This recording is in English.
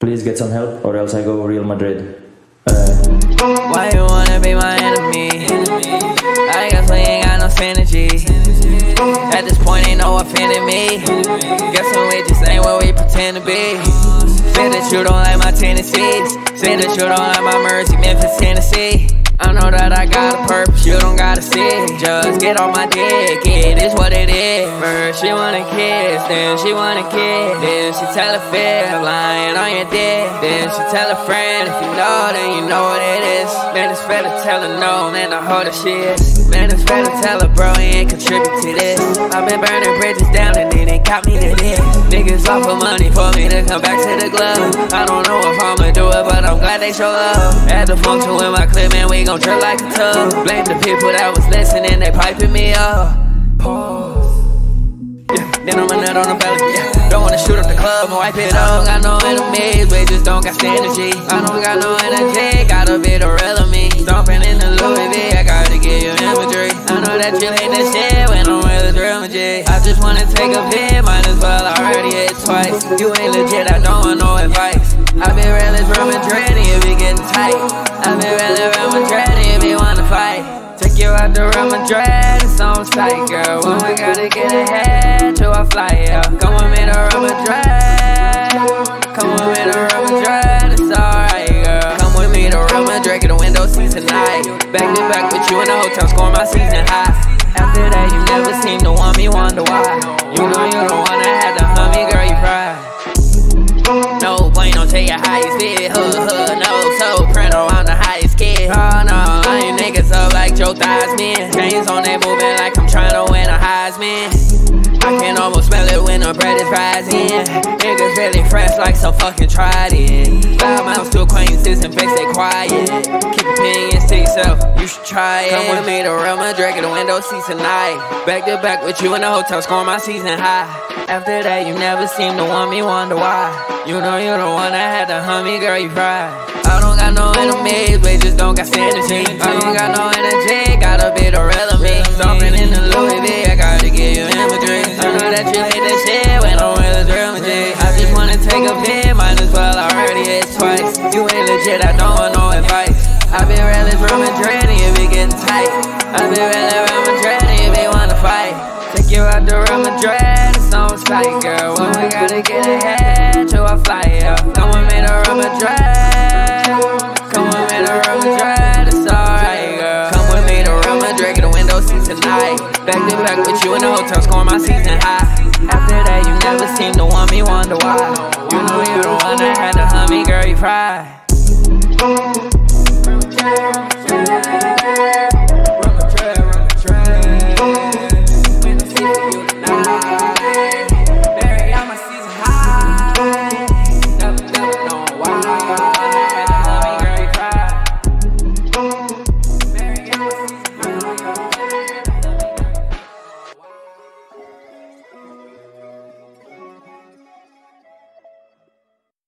Please get some help or else I go Real Madrid. Why you wanna be my enemy? I guess we ain't got no synergy. At this point ain't no offending me. Guessing we just ain't what we pretend to be. Say that you don't like my tendencies. Say that you don't like my Mercy, Memphis, Tennessee. I know that I got a purpose, you don't gotta see. Just get on my dick, it is what it is. First she wanna kiss, then she wanna kiss. Then she tell a fib, lying on your dick. Then she tell a friend, if you know, then you know what it is. Man, it's better tell her no, man, I hold her shit. Man, it's better tell her bro, he ain't contribute to this. I've been burning bridges down and then they got me to this. Niggas offer money for me to come back to the club. I don't know if I'ma do it, but I'm glad they show up. At the function with my clip, man, we gon' drip like a tub. Blame the people that was listening, they piping me up. Pause. Yeah, then I'm a nut on the belly. Yeah, don't wanna shoot up the club and wipe it up. I don't got no enemies, we just don't got synergy. I don't got no energy, got a bit of real of me. Stomping in the Louis V, I gotta give you imagery. I know that you hate that shit when I'm with a drill G. I just wanna take a vid, might as well, I already hit twice. You ain't legit, I don't want no advice. I been real as Real Madrid, it be getting tight. I been real as Real Madrid, if you wanna fight. Take you out to Real Madrid, it's on sight, girl. When we gotta get ahead to a flight, yeah. Come with me to Real Madrid. Come with me to Real Madrid, it's alright, girl. Come with me to Real Madrid, get a window seat tonight. Back to back with you in the hotel, scoring my season high. After that, you never seem to want me, wonder why. You know you don't wanna have to hug me, girl, you cry. No bueno, tell you how you feel. No soprano, I'm the highest kid. Oh no, I ain't niggas up like Joe Theismann. Chains on they moving like I'm trying to win a Heisman. I can almost smell it when the bread is rising. Niggas really fresh like some fucking Trident. Loud mouths to acquaintances and face they quiet. Keep opinions to yourself, you should try it. Come with me to Real Madrid, get a window seat tonight. Back to back with you in the hotel, scoring my season high. After that, you never seem to want me, wonder why. You know you don't wanna have to hug me, girl, you cry. I don't got no enemies, we just don't got synergy. I don't got no energy, got a bit of real of me. Stomping in the Louis V, I gotta give you imagery. I know that you hate that shit when I'm with a drill G. I just wanna take a vid, might as well, I already hit twice. You ain't legit, I don't want no advice. I been real as Real Madrid, it be getting tight. I been real as Real Madrid, if they wanna fight. Take you out to Real Madrid, it's on sight, girl. When we gotta get ahead to a flight, yeah. Come with me to Real Madrid. Come with me to Real Madrid, it's alright, girl. Come with me to Real Madrid, get a window seat tonight. Back to back with you in the hotel, scoring my season high. After that, you never seem to want me, wonder why. You know you don't wanna have to hug me, girl, you cry.